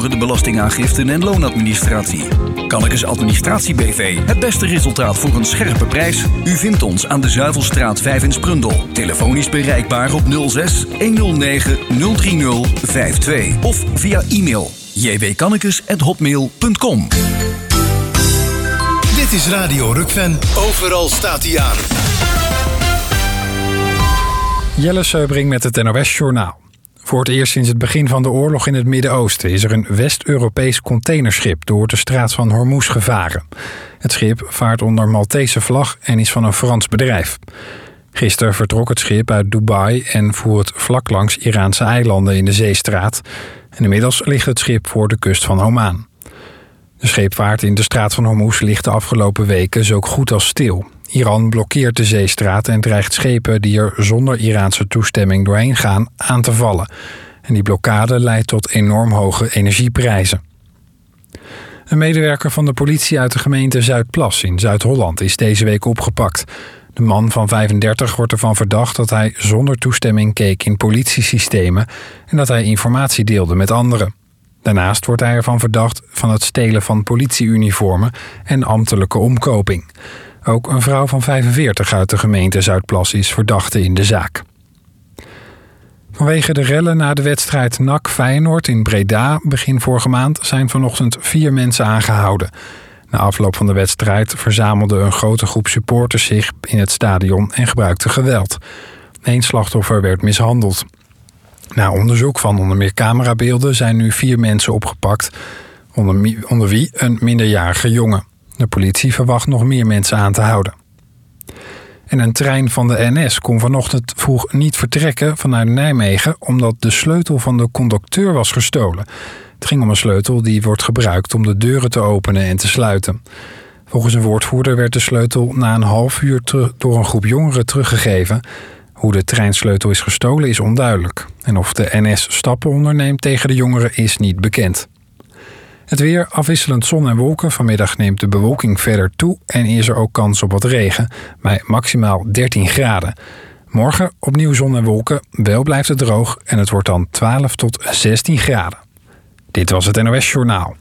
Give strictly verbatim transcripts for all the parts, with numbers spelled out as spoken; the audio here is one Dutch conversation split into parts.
voor de belastingaangiften en loonadministratie. Kannekes Administratie B V. Het beste resultaat voor een scherpe prijs? U vindt ons aan de Zuivelstraat vijf in Sprundel. Telefonisch bereikbaar op nul zes honderdnegen nul drie nul vijf twee. Of via e-mail j w kannekes apenstaartje hotmail punt com. Dit is Radio Rukven. Overal staat hij aan. Jelle Seubring met het N O S-journaal. Voor het eerst sinds het begin van de oorlog in het Midden-Oosten is er een West-Europees containerschip door de straat van Hormuz gevaren. Het schip vaart onder Maltese vlag en is van een Frans bedrijf. Gisteren vertrok het schip uit Dubai en voer het vlak langs Iraanse eilanden in de Zeestraat. En inmiddels ligt het schip voor de kust van Oman. De scheepvaart in de straat van Hormuz ligt de afgelopen weken zo goed als stil. Iran blokkeert de zeestraat en dreigt schepen die er zonder Iraanse toestemming doorheen gaan aan te vallen. En die blokkade leidt tot enorm hoge energieprijzen. Een medewerker van de politie uit de gemeente Zuidplas in Zuid-Holland is deze week opgepakt. De man van vijfendertig wordt ervan verdacht dat hij zonder toestemming keek in politiesystemen en dat hij informatie deelde met anderen. Daarnaast wordt hij ervan verdacht van het stelen van politieuniformen en ambtelijke omkoping. Ook een vrouw van vijfenveertig uit de gemeente Zuidplas is verdachte in de zaak. Vanwege de rellen na de wedstrijd N A C Feyenoord in Breda begin vorige maand zijn vanochtend vier mensen aangehouden. Na afloop van de wedstrijd verzamelde een grote groep supporters zich in het stadion en gebruikte geweld. Eén slachtoffer werd mishandeld. Na onderzoek van onder meer camerabeelden zijn nu vier mensen opgepakt, onder, onder wie een minderjarige jongen. De politie verwacht nog meer mensen aan te houden. En een trein van de N S kon vanochtend vroeg niet vertrekken vanuit Nijmegen omdat de sleutel van de conducteur was gestolen. Het ging om een sleutel die wordt gebruikt om de deuren te openen en te sluiten. Volgens een woordvoerder werd de sleutel na een half uur terug door een groep jongeren teruggegeven. Hoe de treinsleutel is gestolen is onduidelijk. En of de N S stappen onderneemt tegen de jongeren is niet bekend. Het weer, afwisselend zon en wolken. Vanmiddag neemt de bewolking verder toe en is er ook kans op wat regen, bij maximaal dertien graden. Morgen opnieuw zon en wolken, wel blijft het droog en het wordt dan twaalf tot zestien graden. Dit was het N O S-journaal.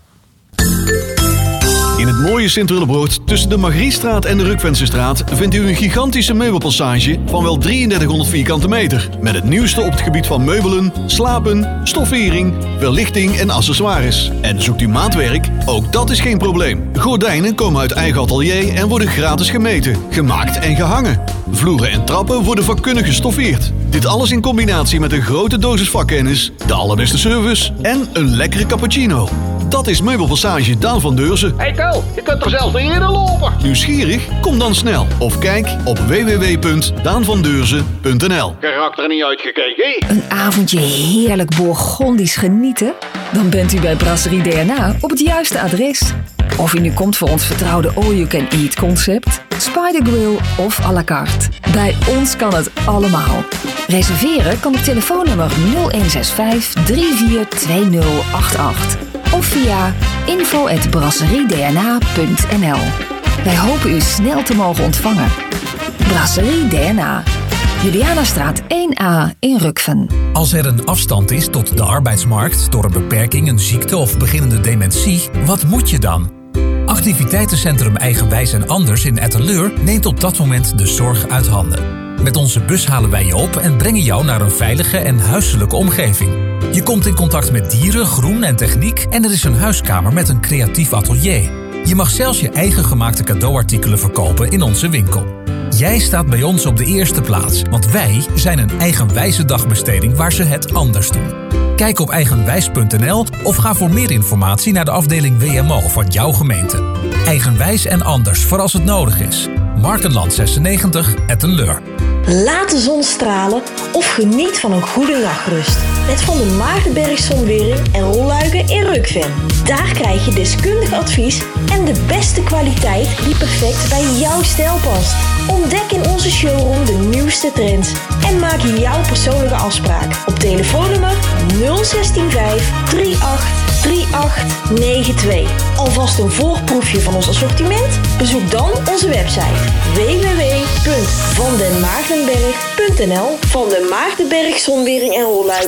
In het mooie Sint-Willebroord tussen de Margriestraat en de Rukvensestraat vindt u een gigantische meubelpassage van wel drieëndertighonderd vierkante meter. Met het nieuwste op het gebied van meubelen, slapen, stoffering, verlichting en accessoires. En zoekt u maatwerk? Ook dat is geen probleem. Gordijnen komen uit eigen atelier en worden gratis gemeten, gemaakt en gehangen. Vloeren en trappen worden vakkundig gestoffeerd. Dit alles in combinatie met een grote dosis vakkennis, de allerbeste service en een lekkere cappuccino. Dat is Meubelpassage Daan van Deurzen. Hey Ko, je kunt er zelfs niet in lopen. Nieuwsgierig? Kom dan snel. Of kijk op w w w punt daan van deurzen punt n l. Karakter niet uitgekeken. Een avondje heerlijk Bourgondisch genieten? Dan bent u bij Brasserie D N A op het juiste adres. Of u nu komt voor ons vertrouwde all-you-can-eat concept, Spider Grill of à la carte. Bij ons kan het allemaal. Reserveren kan op telefoonnummer nul een zes vijf drie vier twee nul acht acht. Of via info at brasserie d n a punt n l. Wij hopen u snel te mogen ontvangen. Brasserie D N A. Julianastraat één A in Rukven. Als er een afstand is tot de arbeidsmarkt door een beperking, een ziekte of beginnende dementie, wat moet je dan? Activiteitencentrum Eigenwijs en Anders in Etteleur neemt op dat moment de zorg uit handen. Met onze bus halen wij je op en brengen jou naar een veilige en huiselijke omgeving. Je komt in contact met dieren, groen en techniek en er is een huiskamer met een creatief atelier. Je mag zelfs je eigen gemaakte cadeauartikelen verkopen in onze winkel. Jij staat bij ons op de eerste plaats, want wij zijn een eigenwijze dagbesteding waar ze het anders doen. Kijk op eigenwijs punt n l of ga voor meer informatie naar de afdeling W M O van jouw gemeente. Eigenwijs en Anders voor als het nodig is. Markenland zesennegentig, Etteleur. Laat de zon stralen of geniet van een goede nachtrust. Met Van der Maagdenberg Zonwering en Rolluiken in Rukven. Daar krijg je deskundig advies en de beste kwaliteit die perfect bij jouw stijl past. Ontdek in onze showroom de nieuwste trends en maak jouw persoonlijke afspraak op telefoonnummer nul een zes vijf drie acht drie acht negen twee. Alvast een voorproefje van ons assortiment? Bezoek dan onze website w w w punt van den maagdenberg punt n l. Van den Maagdenberg Zonwering en Rolluiken.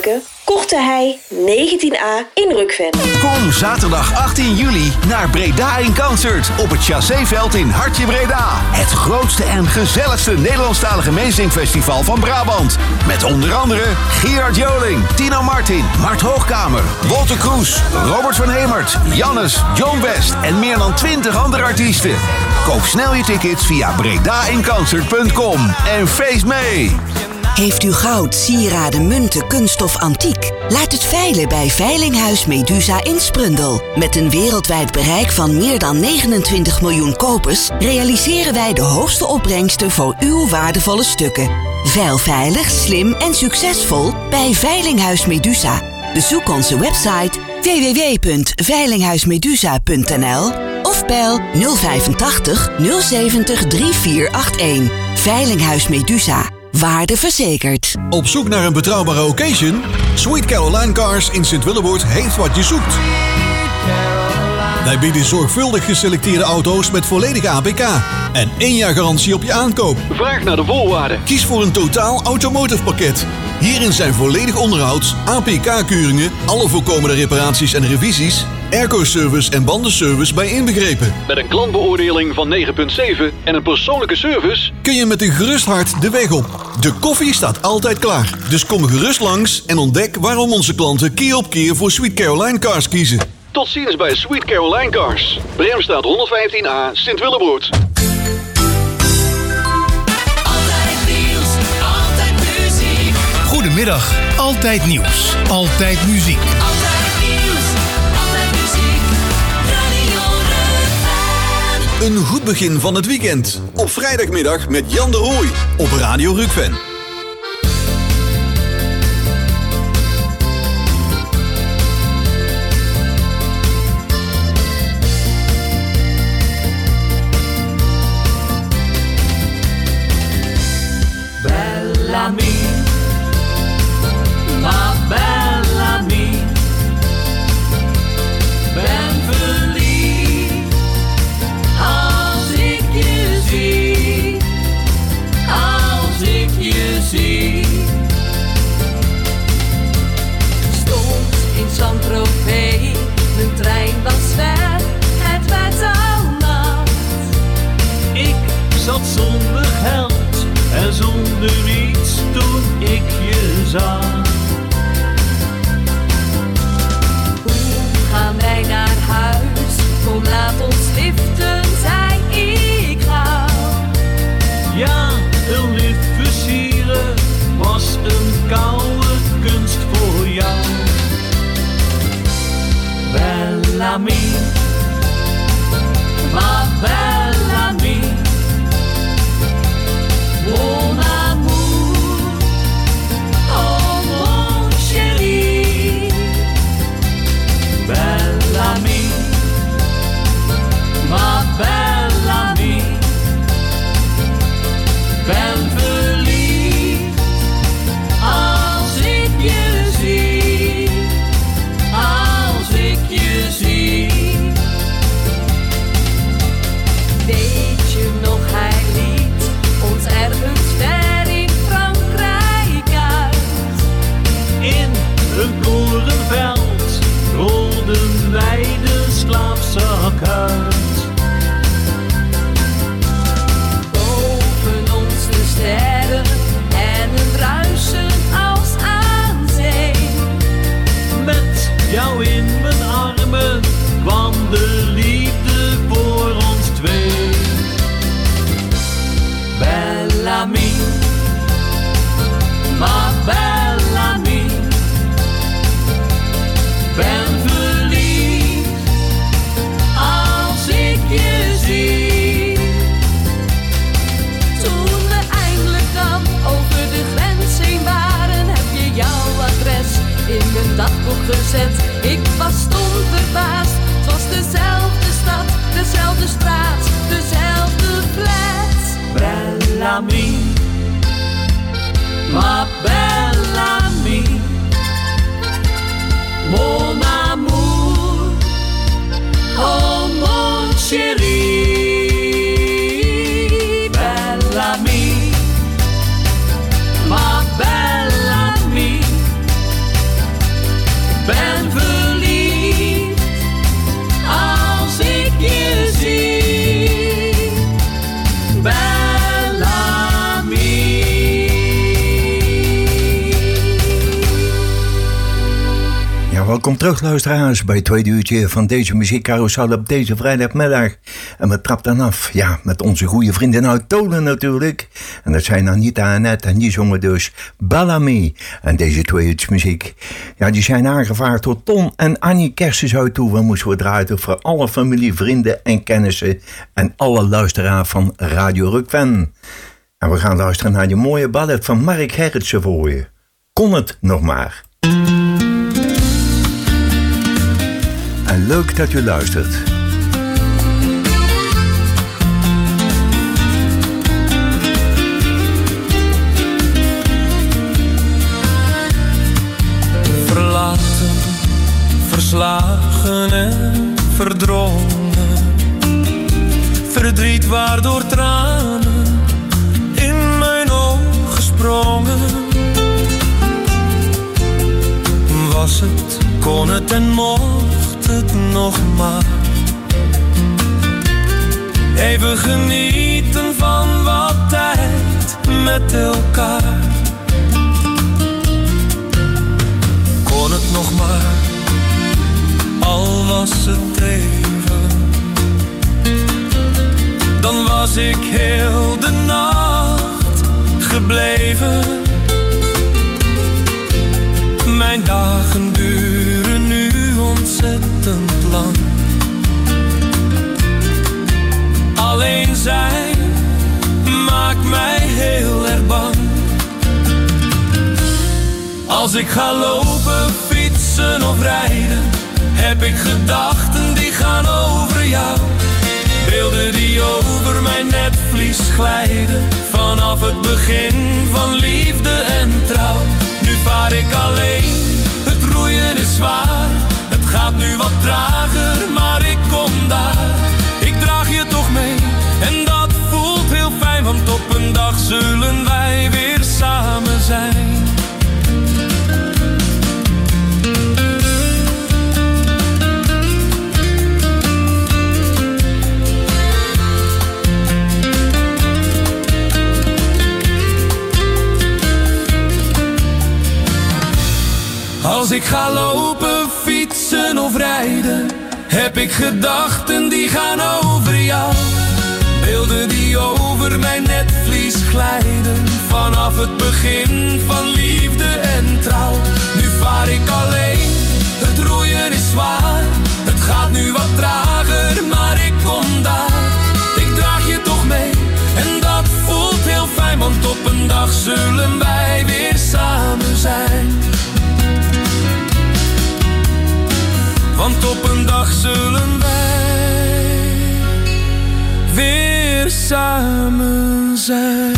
Korte Hei negentien A in Rukven. Kom zaterdag achttien juli naar Breda in Concert op het Chasséveld in Hartje Breda. Het grootste en gezelligste Nederlandstalige meezingfestival van Brabant. Met onder andere Gerard Joling, Tino Martin, Mart Hoogkamer, Wolter Kroes, Robert van Hemert, Jannes, John West en meer dan twintig andere artiesten. Koop snel je tickets via breda in concert punt com en feest mee! Heeft u goud, sieraden, munten, kunststof, antiek? Laat het veilen bij Veilinghuis Medusa in Sprundel. Met een wereldwijd bereik van meer dan negenentwintig miljoen kopers realiseren wij de hoogste opbrengsten voor uw waardevolle stukken. Veil veilig, slim en succesvol bij Veilinghuis Medusa. Bezoek onze website w w w punt veilinghuismedusa punt n l of bel nul vijfentachtig nul zeventig drieënveertig achtendertig. Veilinghuis Medusa. Waarde verzekerd. Op zoek naar een betrouwbare occasion? Sweet Caroline Cars in Sint-Willeboord heeft wat je zoekt. Wij bieden zorgvuldig geselecteerde auto's met volledige A P K en één jaar garantie op je aankoop. Vraag naar de voorwaarden. Kies voor een totaal automotive pakket. Hierin zijn volledig onderhouds, A P K-keuringen, alle voorkomende reparaties en revisies, airco-service en bandenservice bij inbegrepen. Met een klantbeoordeling van negen komma zeven en een persoonlijke service kun je met een gerust hart de weg op. De koffie staat altijd klaar. Dus kom gerust langs en ontdek waarom onze klanten keer op keer voor Sweet Caroline Cars kiezen. Tot ziens bij Sweet Caroline Cars. Bremstraat honderdvijftien A, Sint-Willeboord. Goedemiddag, Altijd Nieuws, Altijd Muziek. Altijd nieuws, altijd muziek, Radio Rukven. Een goed begin van het weekend. Op vrijdagmiddag met Jan de Rooij op Radio Rukven. Bellamy, ma Bellamy, ben verliefd als ik je zie, als ik je zie. Stond in Saint-Tropez, mijn trein was weg, het werd al nacht. Ik zat zonder geld en zonder niets toen ik je zag. Hoe gaan wij naar huis? Kom, laat ons liften, zei ik gauw. Ja, een lift versieren was een koude kunst voor jou. Bellamy, ma Bellamy, mon amour, oh mon chéri. Bellamy, ma Bellamy, ben verliefd als ik je zie, als ik je zie. Weet je nog, hij liet ons ergens ver in Frankrijk uit. In een korenveld rolden wij de slaapzak uit. Boven ons de sterren en een ruisen als aan zee. Met jou in mijn armen kwam de liefde voor ons twee. Bellamy, ma Bellamy, ben verliefd als ik je zie. Toen we eindelijk dan over de grens heen waren, heb je jouw adres in mijn dagboek gezet. Ik was stom verbaasd, het was dezelfde stad, dezelfde straat, dezelfde flat. Bellamy, ma Bellamy, mon amour, oh mon chéri. Bellamy, ma Bellamy, Welkom terug, luisteraars, bij het tweede uurtje van deze muziekcarousel op deze vrijdagmiddag. En we trappen dan af, ja, met onze goede vrienden uit Tolen natuurlijk. En dat zijn Anita en Annette en die zongen dus Bellamy. En deze twee uurtjes muziek, ja, die zijn aangevraagd door Ton en Annie Kersens uit toe. We moesten we draaien voor alle familie, vrienden en kennissen en alle luisteraars van Radio Rukven. En we gaan luisteren naar die mooie ballad van Mark Gerritsen voor je. Kon het nog maar. En leuk dat u luistert. Verlaten, verslagen en verdrongen. Verdriet waardoor tranen in mijn ogen sprongen. Was het, kon het en mocht het nog maar. Even genieten van wat tijd met elkaar. Kon het nog maar, al was het even. Dan was ik heel de nacht gebleven. Mijn dagen duren nu ontzettend lang. Alleen zijn maakt mij heel erg bang. Als ik ga lopen, fietsen of rijden, heb ik gedachten die gaan over jou. Beelden die over mijn netvlies glijden, vanaf het begin van liefde en trouw. Nu vaar ik alleen, het roeien is zwaar. Het gaat nu wat trager, maar ik kom daar. Ik draag je toch mee, en dat voelt heel fijn. Want op een dag zullen wij weer samen zijn. Als ik ga lopen, fietsen of rijden, heb ik gedachten die gaan over jou. Beelden die over mijn netvlies glijden, vanaf het begin van liefde en trouw. Nu vaar ik alleen, het roeien is zwaar. Het gaat nu wat trager, maar ik kom daar. Ik draag je toch mee, en dat voelt heel fijn. Want op een dag zullen wij weer samen zijn. Want op een dag zullen wij weer samen zijn.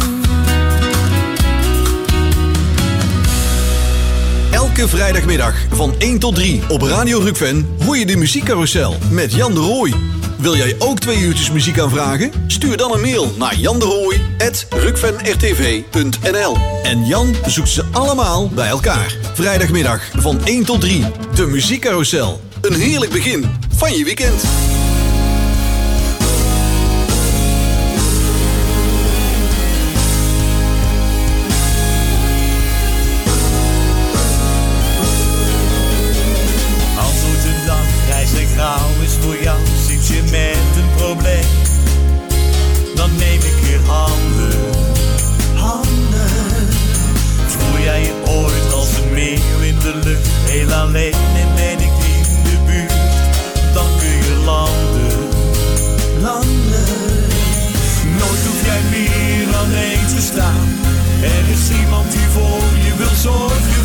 Elke vrijdagmiddag van één tot drie op Radio Rukven hoor je de muziekcarousel met Jan de Rooij. Wil jij ook twee uurtjes muziek aanvragen? Stuur dan een mail naar janderooij apenstaartje rukvenrtv punt n l. En Jan zoekt ze allemaal bij elkaar. Vrijdagmiddag van één tot drie. De muziekcarousel. Een heerlijk begin van je weekend. Als zo'n dag grijs en grauw is voor jou, zit je met een probleem. Dan neem ik je handen, handen. Voel jij je ooit als een meeuw in de lucht, heel alleen en ben ik in de buurt. Dan kun je landen, landen. Nooit hoef jij meer alleen te staan. Er is iemand die voor je wil zorgen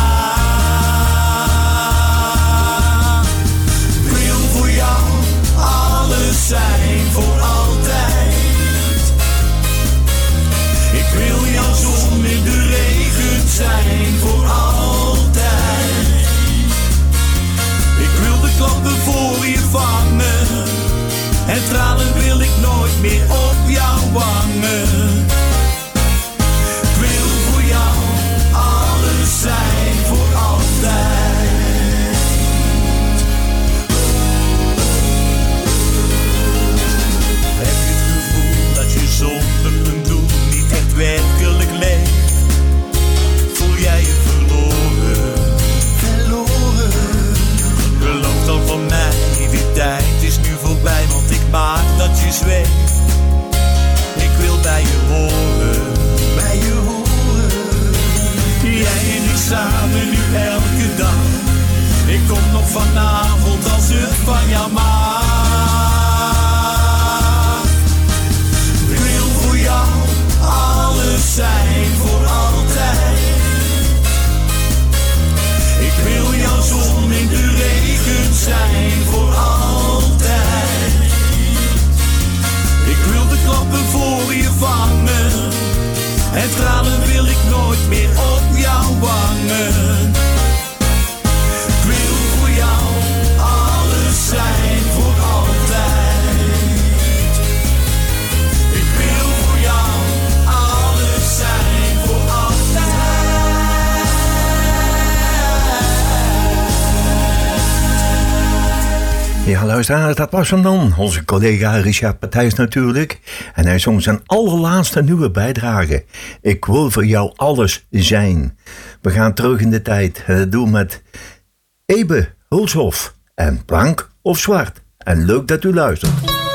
voortaan. Ik wil voor jou alles zijn voor altijd. Ik wil jouw zon in de regen zijn voor altijd. Ik wil de klappen voor je vangen. En tranen wil ik nooit meer op jouw wangen. Ik wil voor jou alles zijn voor altijd. Heb je het gevoel dat je zonder een doel niet echt werkelijk leeft? Voel jij je verloren, verloren? is weg. Ik wil bij je horen, bij je horen. Jij en ik samen nu elke dag. Ik kom nog vanavond als het van jou mag. Ik wil voor jou alles zijn voor altijd. Ik wil jouw zon in de regen zijn voor altijd. Ik wil de klappen voor je vangen. En tranen wil ik nooit meer op jouw wangen. Ik wil voor jou alles zijn voor altijd. Ik wil voor jou alles zijn voor altijd. Ja, luisteraars, dat was hem dan. Onze collega Richard Patijs natuurlijk. En hij zong zijn allerlaatste nieuwe bijdrage. Ik wil voor jou alles zijn. We gaan terug in de tijd. Dat doen we met Ebe Hulshoff en Blank of Zwart. En leuk dat u luistert.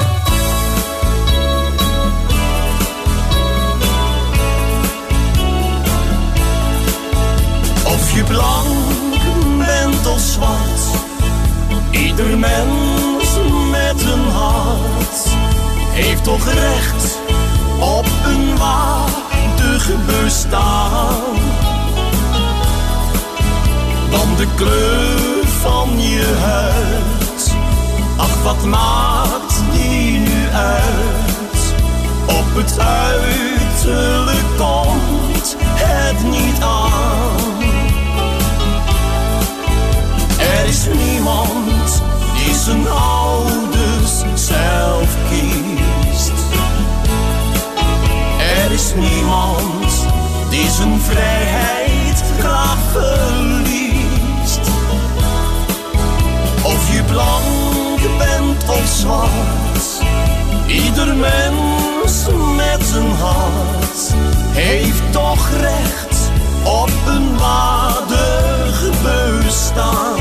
Of je blank bent of zwart, ieder mens met een hart heeft toch recht op een waardig bestaan. Dan de kleur van je huid, ach wat maakt die nu uit? Op het uiterlijk komt het niet aan. Er is niemand die zijn ouders zelf kiest. Er is niemand die zijn vrijheid graag verliest. Of je blank bent of zwart, ieder mens met zijn hart heeft toch recht op een waardig bestaan.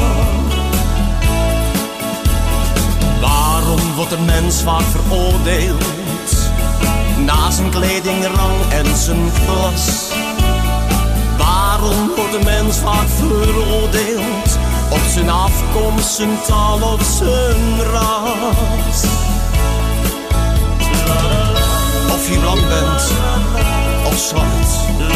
Waarom wordt een mens vaak veroordeeld na zijn kledingrang en zijn glas? Waarom wordt een mens vaak veroordeeld op zijn afkomst, zijn taal of zijn ras? Of je blank bent of zwart,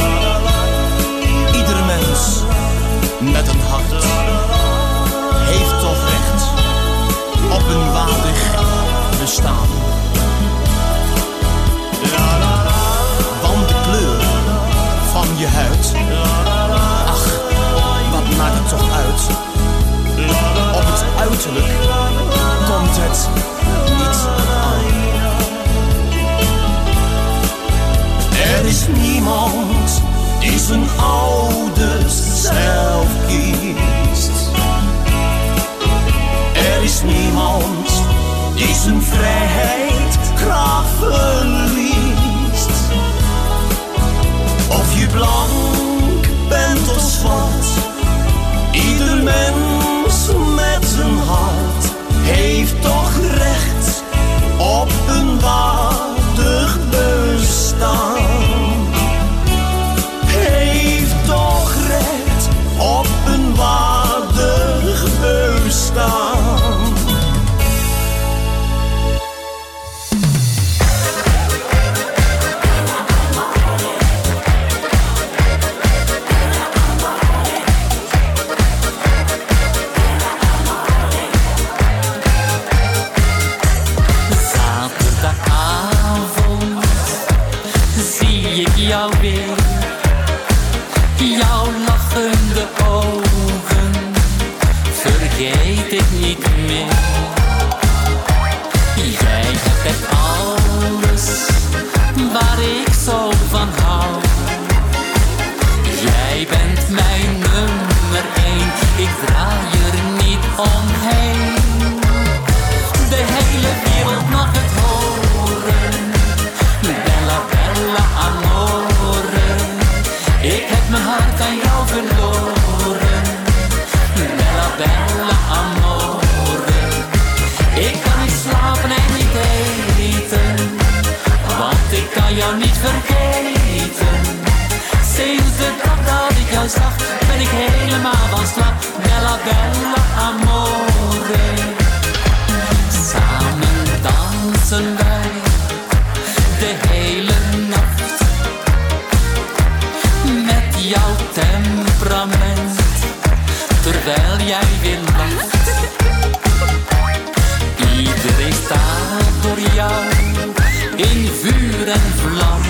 ieder mens met een hart heeft toch recht op een waardig bestaan. Want de kleur van je huid, ach, wat maakt het toch uit? Op het uiterlijk komt het niet aan. Er is niemand die zijn ouders zelf kiest. Er is niemand die zijn vrijheid graag verliest. Of je blank bent of zwart, ieder mens met zijn hart heeft toch recht op een waardig bestaan. Heeft toch recht op een waardig bestaan. Jou weer, jouw lachende ogen, vergeet ik niet meer. Jij hebt echt alles waar ik zo van hou. Jij bent mijn nummer één, ik draai er niet omheen. De hele wereld mag het horen, bella bella amore. Ik heb mijn hart aan jou verloren, bella bella amore. jou zag, ben ik helemaal van slag. Bella, bella, amore. Samen dansen wij de hele nacht. Met jouw temperament, terwijl jij weer lacht. Iedereen staat voor jou in vuur en vlam.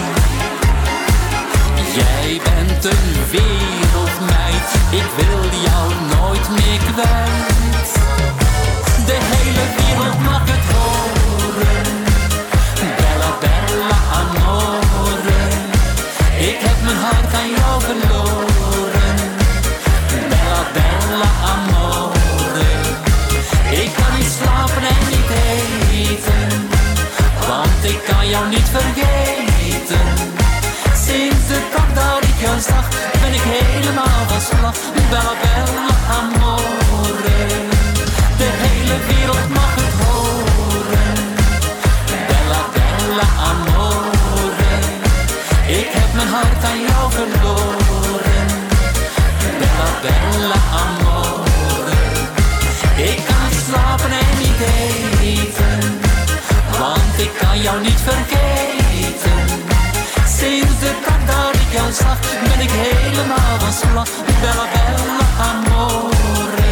Jij bent een wereldmeid, ik wil jou nooit meer kwijt. De hele wereld mag het horen, bella bella amore. Ik heb mijn hart aan jou verloren, bella bella amore. Ik kan niet slapen en niet eten, want ik kan jou niet vergeten. Sinds de dag dat ik jou zag, ben ik helemaal van slag. Bella bella amore. De hele wereld mag het horen, bella bella amore. Ik heb mijn hart aan jou verloren, bella bella amore. Ik kan niet slapen en niet eten, want ik kan jou niet vergeten. Sinds de dag dat ik jou zag, ben ik helemaal van slag. Bella bella amore.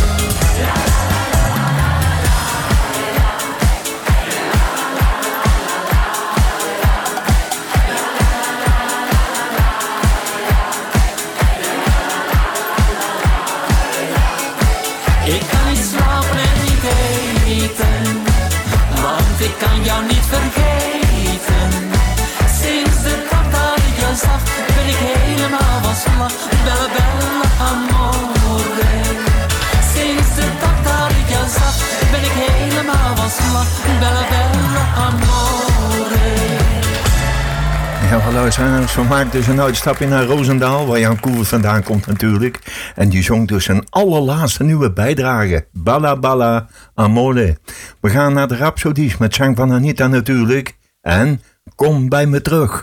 Ik kan niet slapen en niet eten, want ik kan jou niet vergeten. Sinds de dag dat ik jou zag, ben ik helemaal van slag. Bella bella amore. Sinds de dag dat ik jou zag, ben ik helemaal van slag. Bella bella amore. Ja, hallo, zijn vermaakt dus een uitstapje naar Roosendaal, waar Jan Koever vandaan komt natuurlijk. En die zong dus zijn allerlaatste nieuwe bijdrage, Balla Balla Amore. We gaan naar de Rhapsodies met zang van Anita natuurlijk. En Kom bij me terug.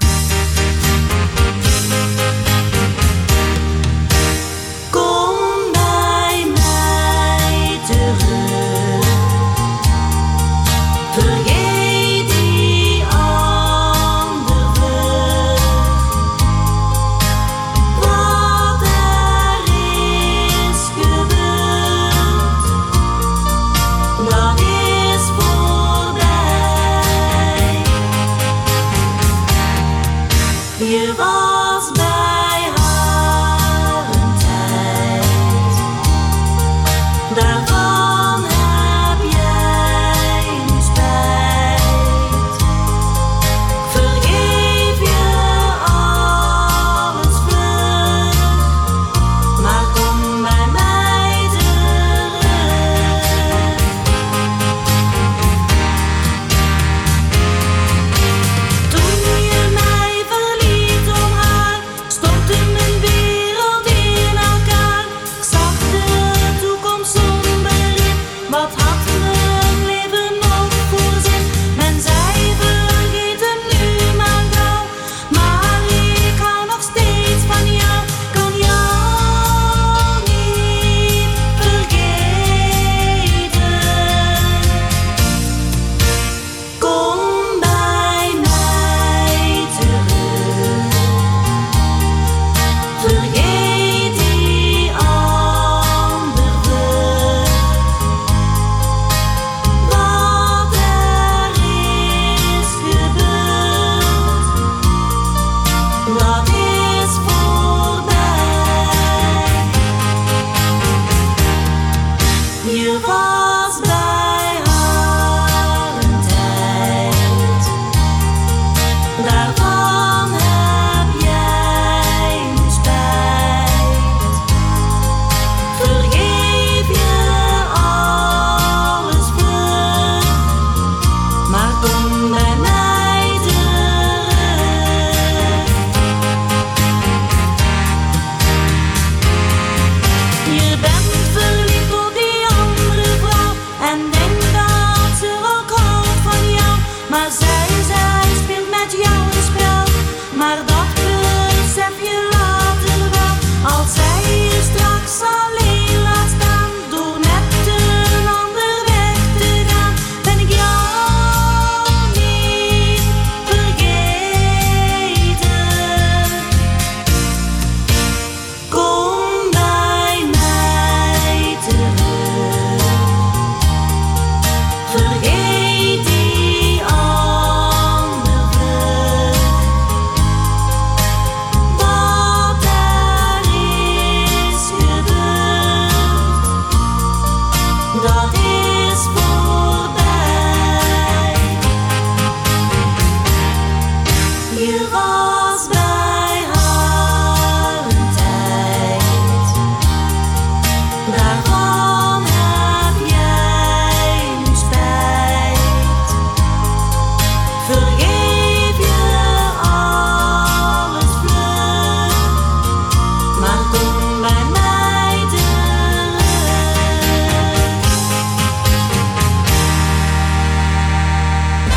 Kom bij mij terug. Vergeet die andere. Wat er is gebeurd, dat is voorbij.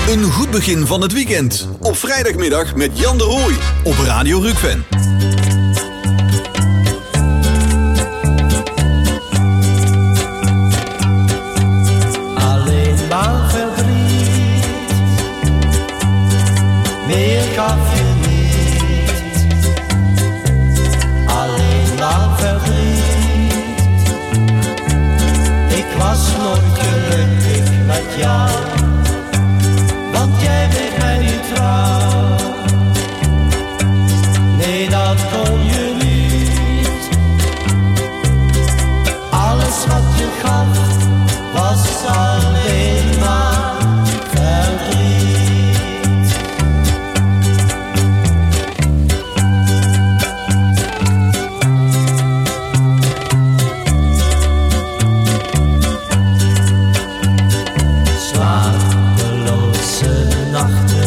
Een goed begin van het weekend. Op vrijdagmiddag met Jan de Rooij op Radio Rukven. Alleen maar verdriet, meer gaf je niet. Alleen maar verdriet, ik was nooit gelukkig met jou. Want jij bleef mij niet trouw. Nee, dat kon je niet. Alles wat je gaf was alleen maar verdriet. Slapeloze nachten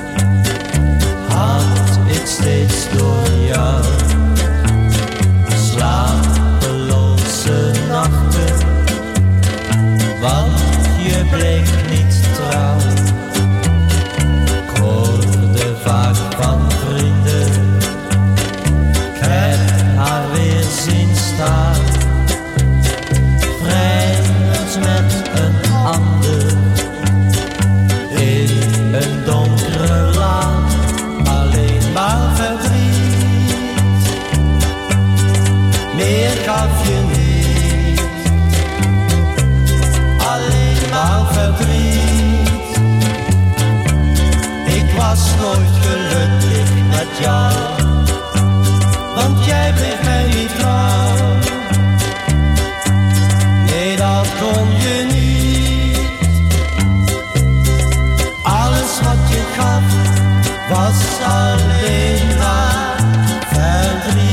had ik steeds door jou. Slapeloze nachten, want je bleek niet trouw. Ik hoorde vaak van vrienden, ik heb haar weer zien staan. Vreemd met een ander, in een donkere laan. Alleen maar verdriet, meer gaf je niet. Alleen maar verdriet, ik was nooit gelukkig met jou. Want jij bleef mij niet trouw. Nee, dat kon je niet. Alles wat je gaf was alleen maar verdriet.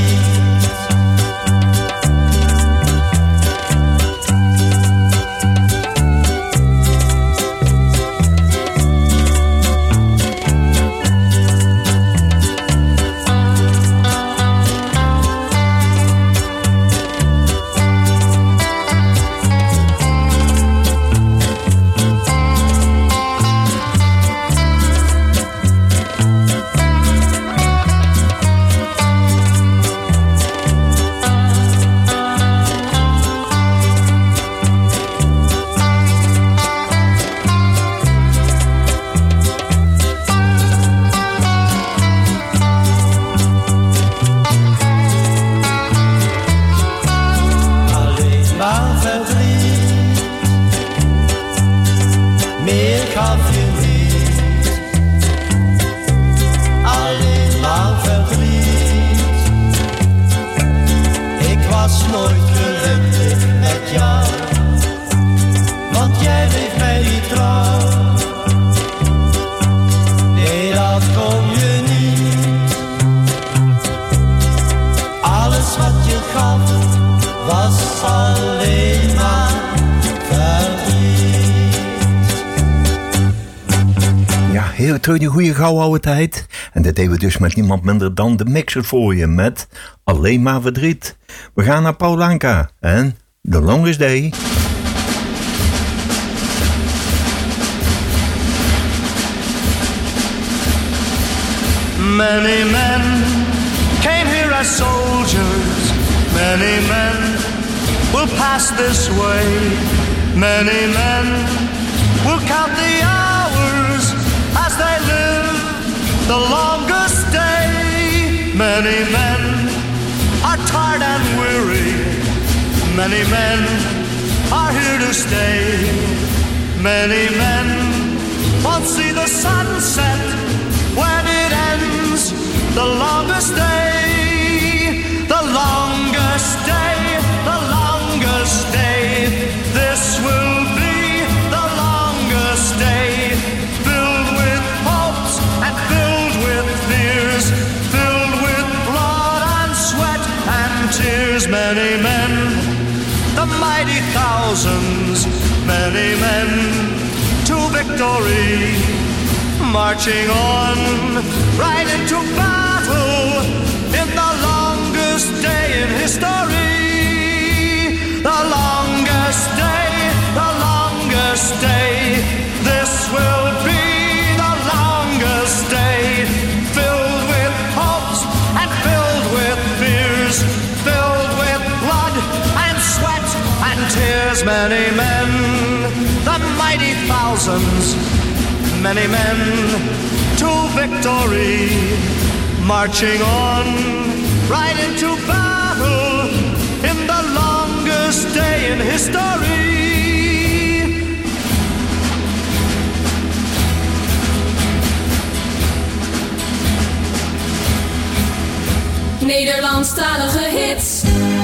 Alleen maar verdriet, meer gaf je niet. Alleen maar verdriet, ik was nooit gelukkig met jou. Want jij bleef mij niet trouw. Nee, dat kon je niet. Alles wat je gaf was alleen maar verdriet. Ja, heel terug die goede gouden tijd. En dat deden we dus met niemand minder dan de mixer voor je met Alleen maar verdriet. We gaan naar Paul Anka en The Longest Day. Many men came here as soldiers. Many men will pass this way. Many men will count the hours as they live the longest day. Many men are tired and weary. Many men are here to stay. Many men won't see the sunset when it ends. The longest day, the longest day, the longest day. This will be the longest day, filled with hopes and filled with fears, filled with blood and sweat and tears. Many men, the mighty thousands, many men to victory, marching on right into battle in the longest day in history. The longest day, the longest day. This will be many men, the mighty thousands, many men to victory, marching on right into battle in the longest day in history. Nederlandstalige hits.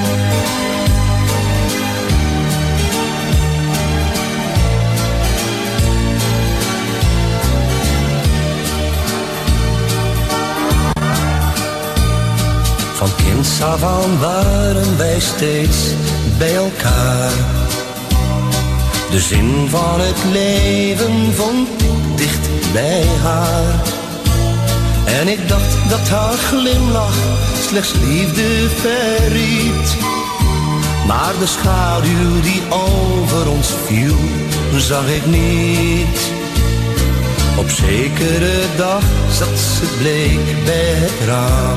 Van kinds af aan waren wij steeds bij elkaar. De zin van het leven vond ik dicht bij haar. En ik dacht dat haar glimlach slechts liefde verried. Maar de schaduw die over ons viel, zag ik niet. Op zekere dag zat ze bleek bij het raam.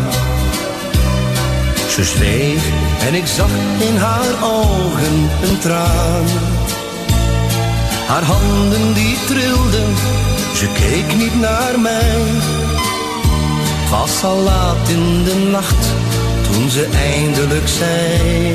Ze zweeg en ik zag in haar ogen een traan. Haar handen die trilden, ze keek niet naar mij. Het was al laat in de nacht, toen ze eindelijk zei: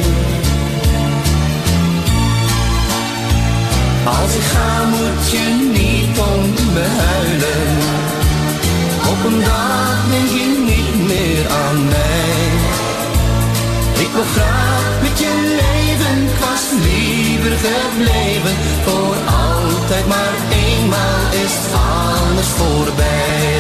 als ik ga moet je niet om me huilen. Op een dag denk je niet meer aan mij. Ik wil graag met je leven, ik was liever gebleven. Voor altijd, maar eenmaal is alles voorbij.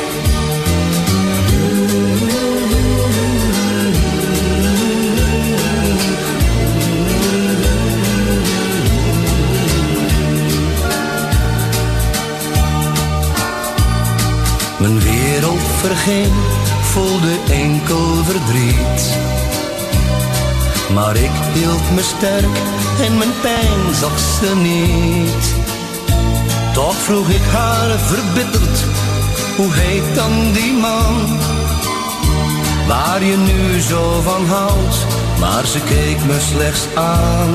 Mijn wereld verging, voelde enkel verdriet. Maar ik hield me sterk en mijn pijn zag ze niet. Toch vroeg ik haar verbitterd, hoe heet dan die man waar je nu zo van houdt? Maar ze keek me slechts aan.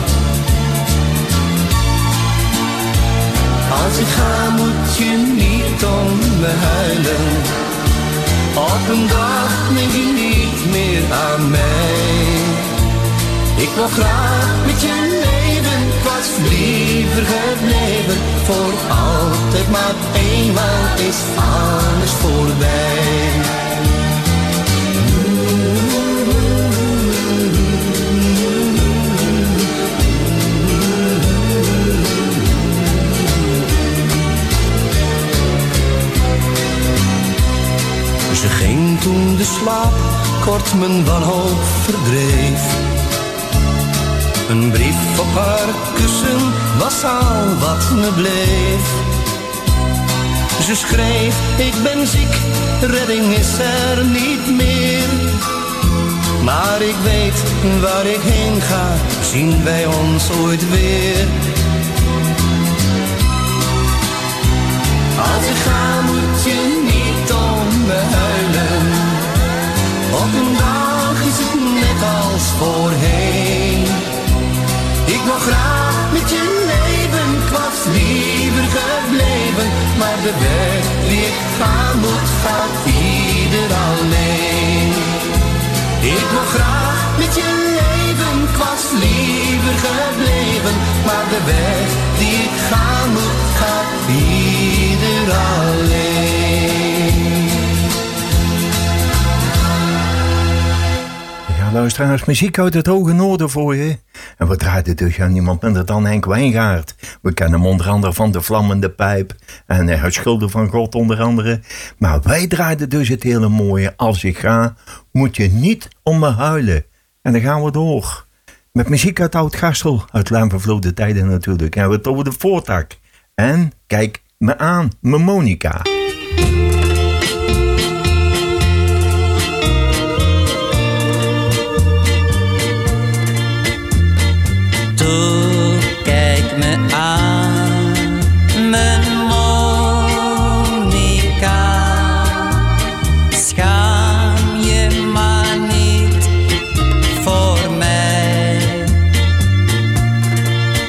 Als ik ga moet je niet om me huilen. Op een dag denk je niet meer aan mij. Ik wil graag met je leven, ik was liever gebleven. Voor altijd, maar eenmaal is alles voorbij. Ze ging toen de slaap kort mijn wanhoop verdreef. Een brief op haar kussen was al wat me bleef. Ze schreef, ik ben ziek, redding is er niet meer. Maar ik weet waar ik heen ga, zien wij ons ooit weer. Als ik ga moet je niet om me huilen. Op een dag is het net als voorheen. Ik wil graag met je leven, ik was liever gebleven. Maar de weg die ik gaan moet, gaat ieder alleen. Ik wil graag met je leven, ik was liever gebleven. Maar de weg die ik gaan moet, gaat ieder alleen. Ja, luisteraars, muziek uit het hoge noorden voor je. En we draaiden dus aan niemand minder dan Henk Wijngaard. We kennen hem onder andere van De Vlammende Pijp en uh, Het Schilder van God onder andere. Maar wij draaiden dus het hele mooie Als ik ga, moet je niet om me huilen. En dan gaan we door. Met muziek uit Oud-Garstel, uit lang vervlogen tijden natuurlijk. En we hebben het over de voortak. En kijk me aan, mijn Monica. Toe, kijk me aan, mijn Monica. Schaam je maar niet voor mij.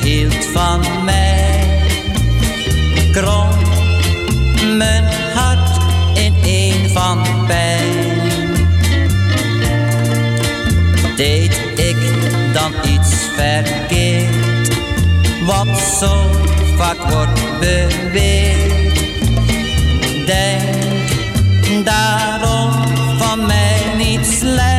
hield van mij. Krom mijn hart in een van pijn. Deed ik dan iets verkeerd, wat zo vaak wordt beweerd? Denk daarom van mij niet slecht.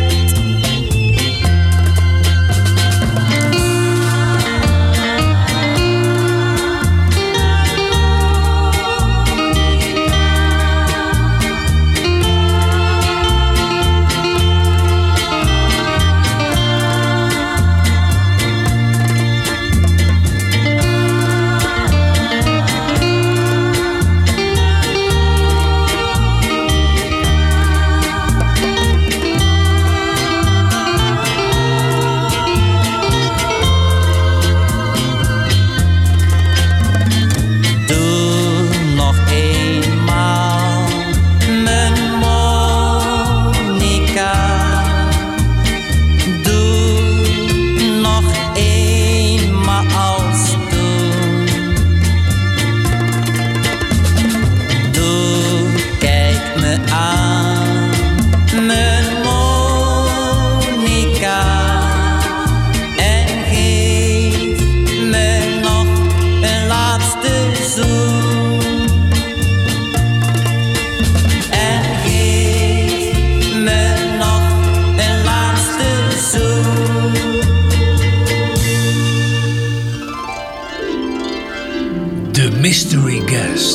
Mystery Guest.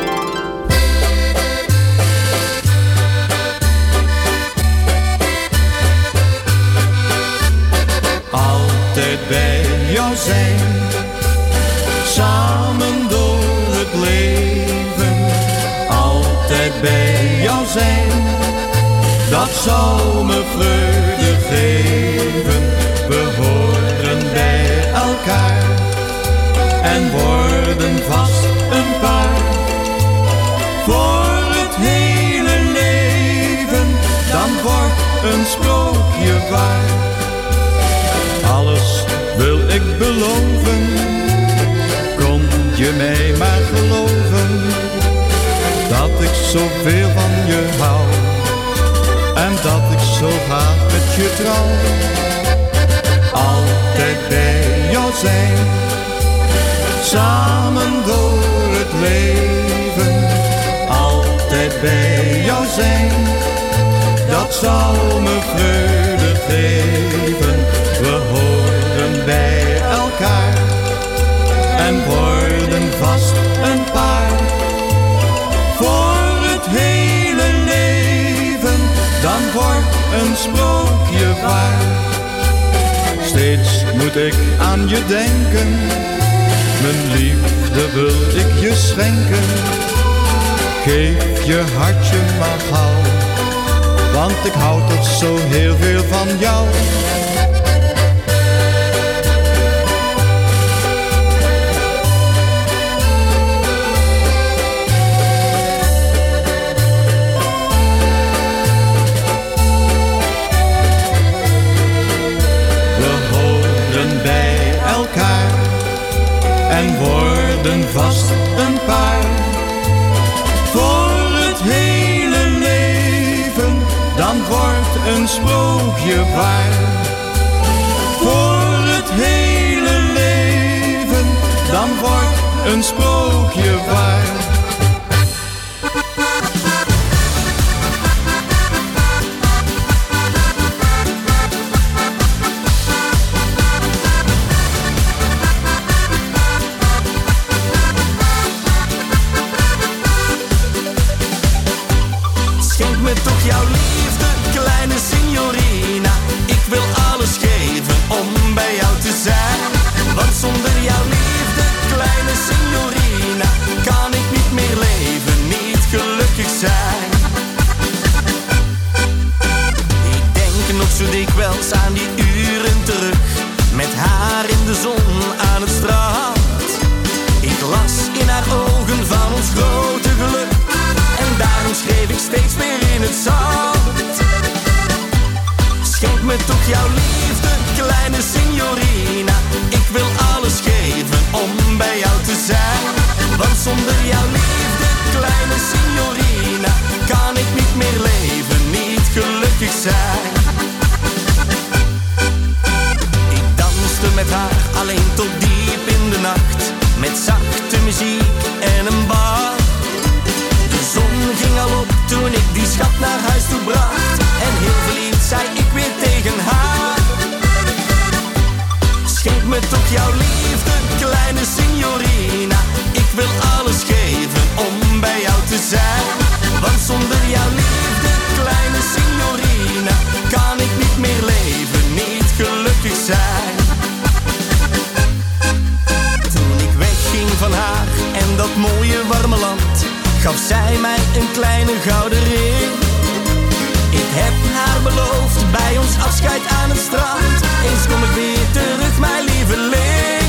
Altijd bij jou zijn, samen door het leven. Altijd bij jou zijn, dat zou me vreugde geven. We horen bij elkaar en worden vast een paar voor het hele leven. Dan wordt een sprookje waar. Alles wil ik beloven, kon je mij maar geloven, dat ik zoveel van je hou en dat ik zo graag met je trouw. Altijd bij jou zijn, samen door het leven. Altijd bij jou zijn, dat zou me vreugde geven. We horen bij elkaar en worden vast een paar voor het hele leven. Dan wordt een sprookje waar. Steeds moet ik aan je denken, mijn liefde wil ik je schenken. Geef je hartje maar gauw, want ik hou toch zo heel veel van jou. En worden vast een paar voor het hele leven. Dan wordt een sprookje waar. Voor het hele leven. Dan wordt een sprookje waar. Aan die uren terug, met haar in de zon aan het strand. Ik las in haar ogen van ons grote geluk, en daarom schreef ik steeds meer in het zand. gaf zij mij een kleine gouden ring. Ik heb haar beloofd bij ons afscheid aan het strand. Eens kom ik weer terug, mijn lieveling.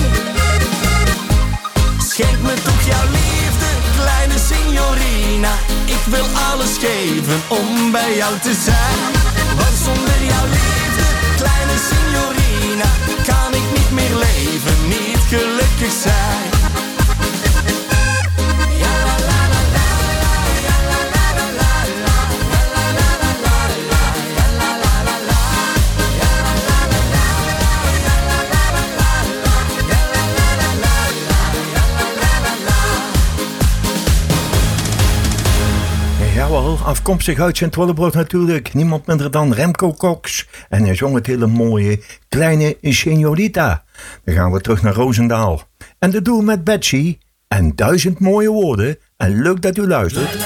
Schenk me toch jouw liefde, kleine signorina. Ik wil alles geven om bij jou te zijn. Want zonder jouw liefde, kleine signorina, kan ik niet meer leven, niet gelukkig zijn. Jawel, afkomstig uit Sint-Willebrood natuurlijk. Niemand minder dan Remco Cox. En hij zong het hele mooie Kleine Signorita. Dan gaan we terug naar Roosendaal. En dat doen we met Betsy. En duizend mooie woorden. En leuk dat u luistert.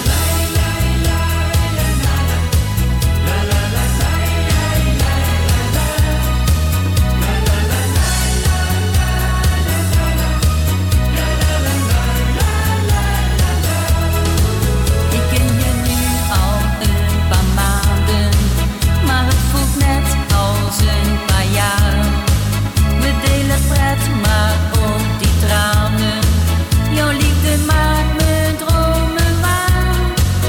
Jouw liefde maakt me dromen waar.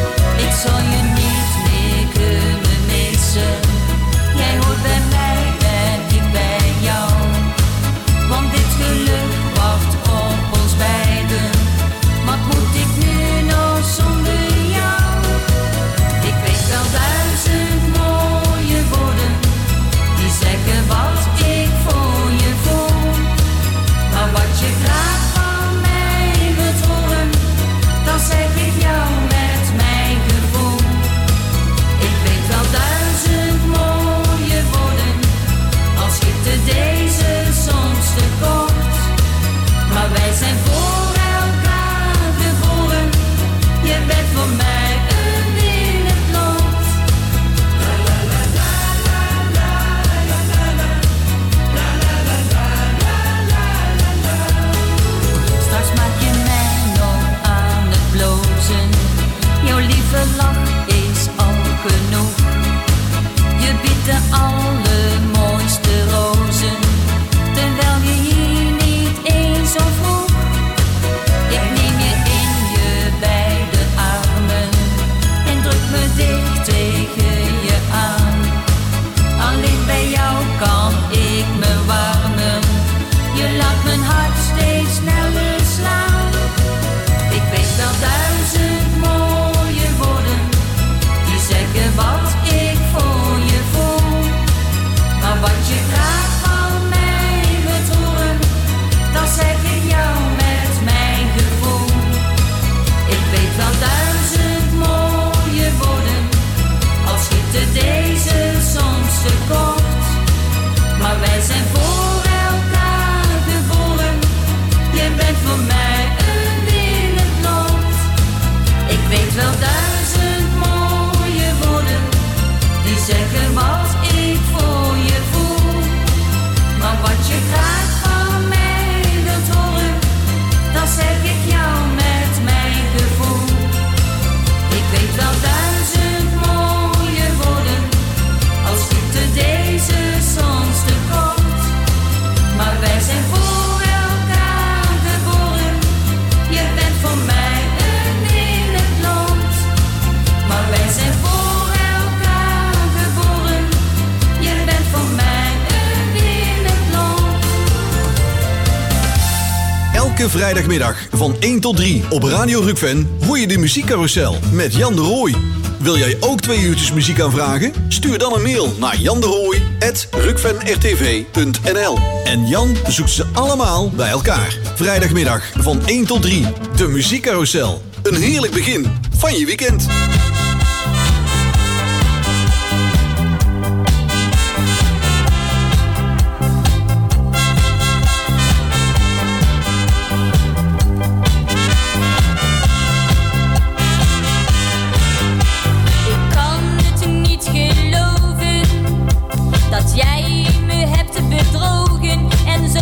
Elke vrijdagmiddag van één tot drie op Radio Rukven hoor je de muziekcarousel met Jan de Rooij. Wil jij ook twee uurtjes muziek aanvragen? Stuur dan een mail naar janderooij apenstaartje rukvenrtv punt n l. En Jan zoekt ze allemaal bij elkaar. Vrijdagmiddag van één tot drie. De muziekcarousel. Een heerlijk begin van je weekend.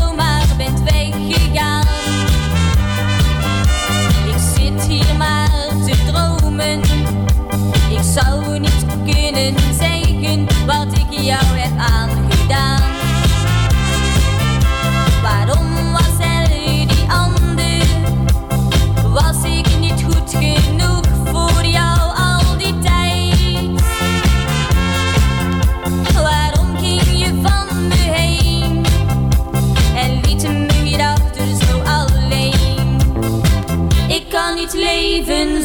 Ik zit hier maar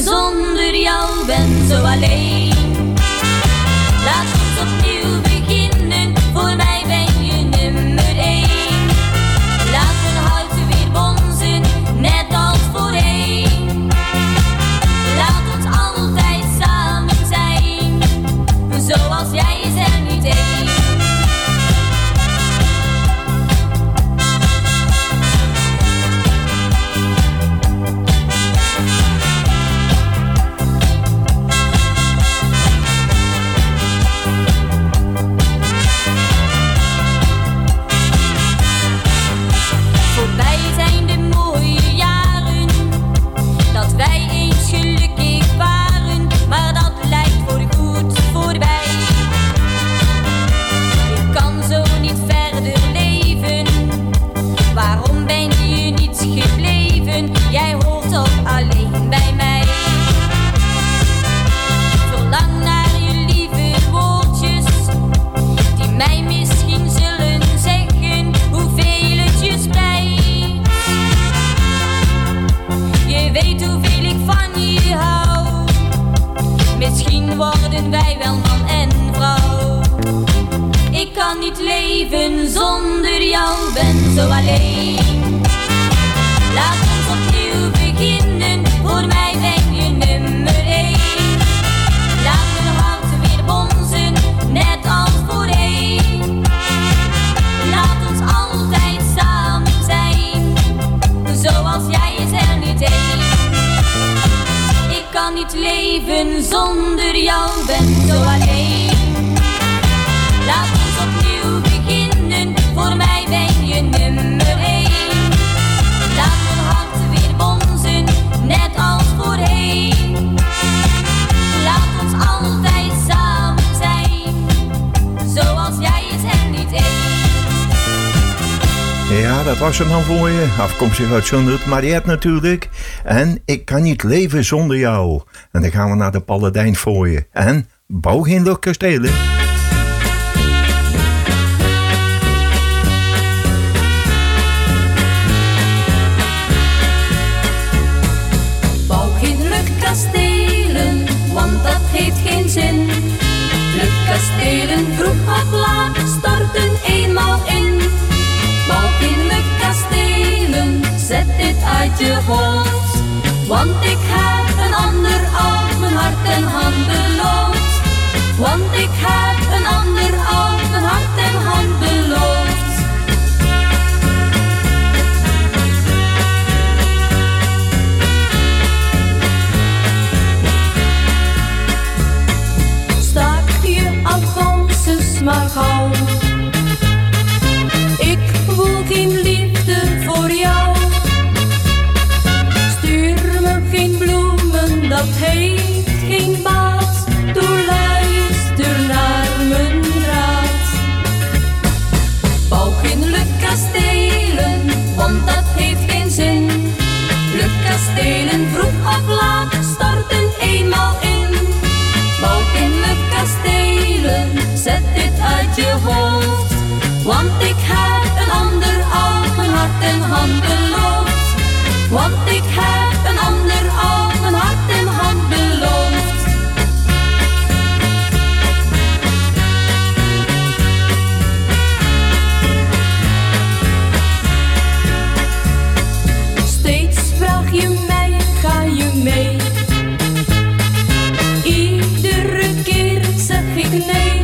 zonder jou ben zo alleen. Laat ons opnieuw beginnen, voor mij ben je nummer één. Laat mijn houten weer bonzen, net als voorheen. Laat ons altijd samen zijn, zoals jij is er niet één. Voorbij zijn de mooie jaren, dat wij eens gelukkig waren, maar dat lijkt voorgoed voorbij. Ik kan zo niet verder leven, waarom ben je niet gebleven? Jij hoort toch alleen bij mij. Verlang naar je lieve woordjes, die mij misschien zullen zeggen hoeveel het je spijt. Je weet hoeveel ik van je hou, misschien worden wij wel man en vrouw. Ik kan niet leven zonder jou, ben zo alleen. Laat ons opnieuw beginnen, voor mij ben je nummer één. Laat mijn hart weer bonzen, net als voorheen. Laat ons altijd samen zijn, zoals jij is er niet één. Ik kan niet leven zonder jou, ben zo alleen. Laat ons opnieuw beginnen, voor mij ben je nummer één. Laat mijn hart weer bonzen, net als voorheen. Laat ons altijd samen zijn, zoals jij is er niet één. Ja, dat was hem dan voor je. Afkomstig uit Zundert, maar je hebt natuurlijk. En ik kan niet leven zonder jou. En dan gaan we naar de Paladijn voor je. En bouw geen luchtkastelen. Bouw geen luchtkastelen, want dat heeft geen zin. Luchtkastelen vroeg of laat storten eenmaal in. Bouw geen luchtkastelen, zet dit uit je hoofd. Want ik heb een ander al mijn hart en hand beloofd. Want ik heb een ander al mijn hart en hand beloofd. Stak je Alphonsus maar gauw. Ik voel geen liefde voor jou. Stuur me geen bloemen, dat heeft geen baat. Doe luister naar mijn raad. Bouw geen luchtkastelen, want dat heeft geen zin. Luchtkastelen vroeg of laat storten eenmaal in. Bouw geen luchtkastelen, zet dit uit je hoofd. Want ik heb een ander al mijn hart en hand beloofd. Want ik heb een ander al mijn hart en hand beloofd. Steeds vraag je mij, ga je mee? Iedere keer zeg ik nee.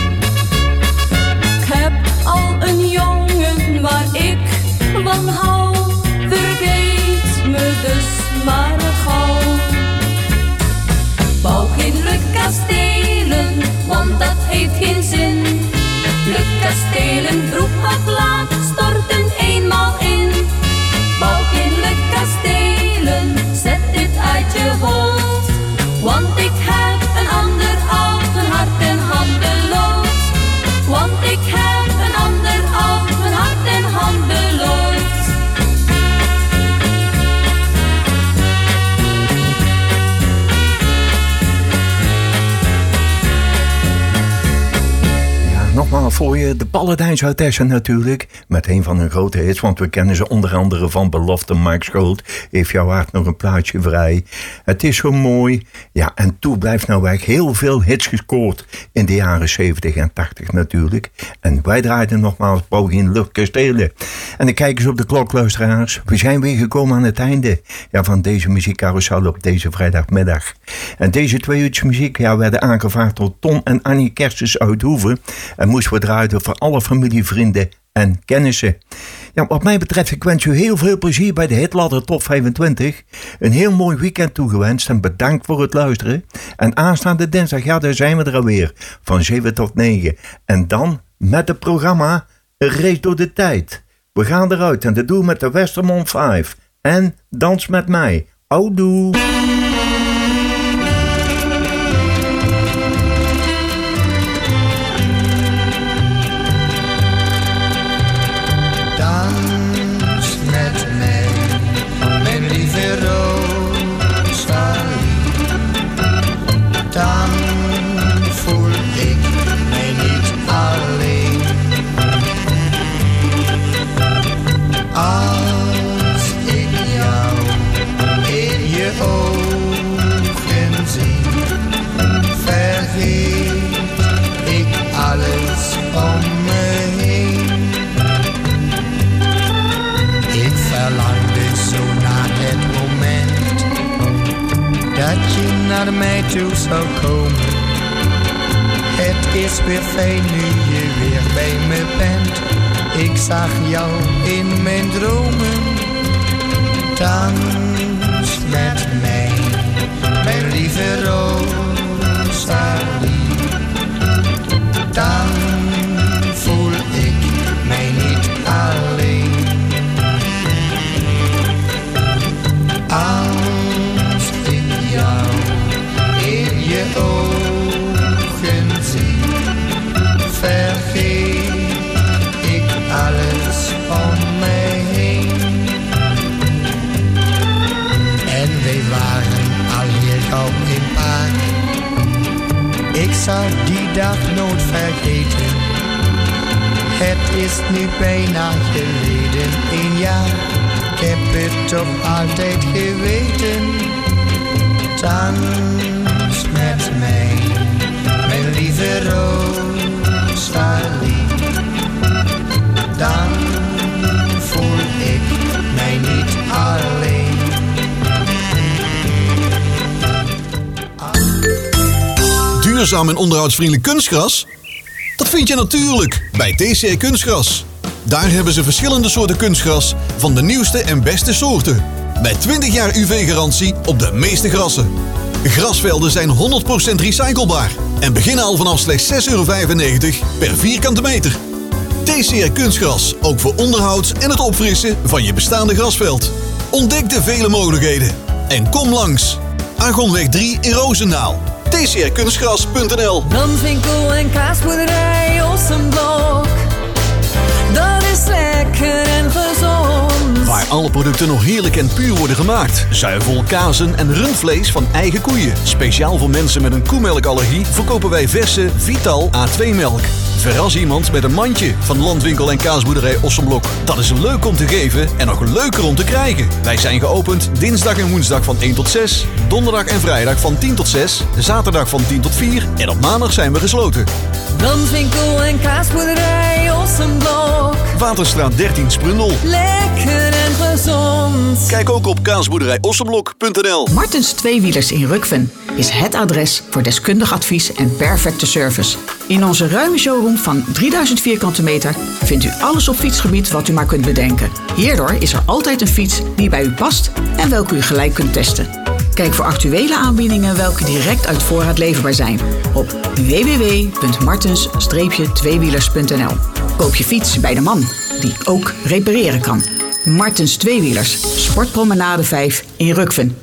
Ik heb al een jongen waar ik van hou. Vergeet me dus voor je. De Paladijns uit Essen natuurlijk. Met een van hun grote hits, want we kennen ze onder andere van Belofte. Mike Schult, Heeft jouw hart nog een plaatsje vrij. Het is zo mooi. Ja, en Toe blijft nou weg. Heel veel hits gescoord in de jaren zeventig en tachtig natuurlijk. En wij draaiden nogmaals Paulien Luchtkastelen. En dan kijken ze op de klok, luisteraars. We zijn weer gekomen aan het einde ja, van deze muziekcarousel op deze vrijdagmiddag. En deze twee uurtjes muziek ja, werden aangevraagd door Ton en Annie Kerstens uit Hoeven. En moesten we draaien voor alle familie, vrienden en kennissen. Ja, wat mij betreft, ik wens u heel veel plezier bij de Hitladder Top vijfentwintig. Een heel mooi weekend toegewenst en bedankt voor het luisteren. En aanstaande dinsdag, ja, daar zijn we er alweer. Van zeven tot negen. En dan met het programma Een Race door de Tijd. We gaan eruit en dat doen we met de Westermont vijf. En Dans met mij. Houdoe. Naar mij toe zou komen. Het is weer fijn nu je weer bij me bent. Ik zag jou in mijn dromen. Dans met mij, mijn lieve Rosalie. Dan voel ik mij niet alleen. Als ik jou in je ogen zie, vergeet ik alles om mij heen. En wij waren al heel gauw in paar. Ik zal die dag nooit vergeten. Het is nu bijna geleden, een jaar. Ik heb het toch altijd geweten. Dans met mij, mijn lieve Rosalie. Dan voel ik mij niet alleen. Duurzaam en onderhoudsvriendelijk kunstgras? Dat vind je natuurlijk bij T C R Kunstgras. Daar hebben ze verschillende soorten kunstgras van de nieuwste en beste soorten. Met twintig jaar U V-garantie op de meeste grassen. Grasvelden zijn honderd procent recyclebaar en beginnen al vanaf slechts zes euro vijfennegentig per vierkante meter. T C R Kunstgras, ook voor onderhoud en het opfrissen van je bestaande grasveld. Ontdek de vele mogelijkheden en kom langs. Argonweg drie in Roosendaal. T C R kunstgras punt n l. Danswinkel en kaasboerderij Ossenblok. Dat is lekker en gezond. Waar alle producten nog heerlijk en puur worden gemaakt. Zuivel, kazen en rundvlees van eigen koeien. Speciaal voor mensen met een koemelkallergie verkopen wij verse Vital A twee melk. Verras iemand met een mandje van Landwinkel en kaasboerderij Ossenblok. Dat is leuk om te geven en nog leuker om te krijgen. Wij zijn geopend dinsdag en woensdag van één tot zes. Donderdag en vrijdag van tien tot zes. Zaterdag van tien tot vier. En op maandag zijn we gesloten. Landwinkel en kaasboerderij Ossenblok. Waterstraat dertien Sprundel. Lekker en gezond. Kijk ook op kaasboerderij ossenblok punt n l. Martens Tweewielers in Rukven is het adres voor deskundig advies en perfecte service. In onze ruime showroom van drieduizend vierkante meter vindt u alles op fietsgebied wat u maar kunt bedenken. Hierdoor is er altijd een fiets die bij u past en welke u gelijk kunt testen. Kijk voor actuele aanbiedingen welke direct uit voorraad leverbaar zijn op w w w punt martens tweewielers punt n l. Koop je fiets bij de man die ook repareren kan. Martens Tweewielers, Sportpromenade vijf in Rukven.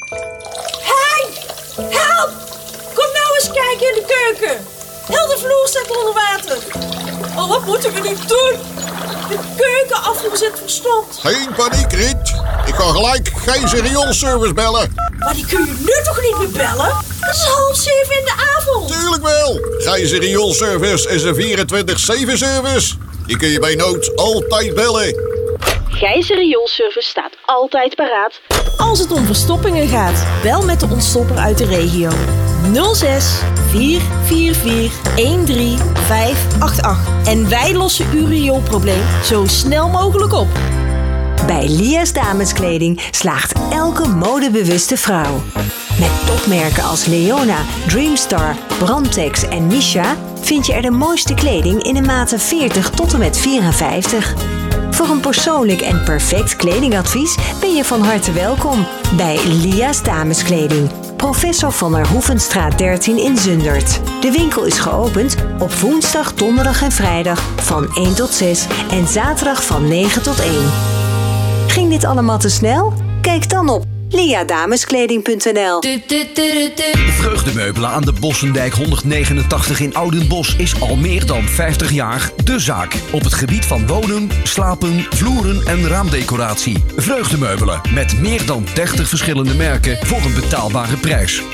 Hey! Help! Kom nou eens kijken in de keuken. Heel de vloer staat onder water. Oh, wat moeten we nu doen? De keuken afgezet verstopt. Geen paniek, Riet. Ik ga gelijk geen serieelservice bellen. Maar die kun je nu toch niet meer bellen? Het is half zeven in de avond. Tuurlijk wel. Gijzer Rioolservice is een vierentwintig zeven service. Die kun je bij nood altijd bellen. Gijzer Rioolservice staat altijd paraat als het om verstoppingen gaat. Bel met de ontstopper uit de regio. nul zes vier vier vier een drie vijf acht acht. En wij lossen uw rioolprobleem zo snel mogelijk op. Bij Lia's Dameskleding slaagt elke modebewuste vrouw. Met topmerken als Leona, Dreamstar, Brandtex en Misha vind je er de mooiste kleding in de maten veertig tot en met vierenvijftig. Voor een persoonlijk en perfect kledingadvies ben je van harte welkom bij Lia's Dameskleding. Professor van der Hoevenstraat dertien in Zundert. De winkel is geopend op woensdag, donderdag en vrijdag van één tot zes en zaterdag van negen tot één. Ging dit allemaal te snel? Kijk dan op liadameskleding punt n l. Vreugdemeubelen aan de Bossendijk honderdnegenentachtig in Oudenbosch is al meer dan vijftig jaar de zaak. Op het gebied van wonen, slapen, vloeren en raamdecoratie. Vreugdemeubelen met meer dan dertig verschillende merken voor een betaalbare prijs.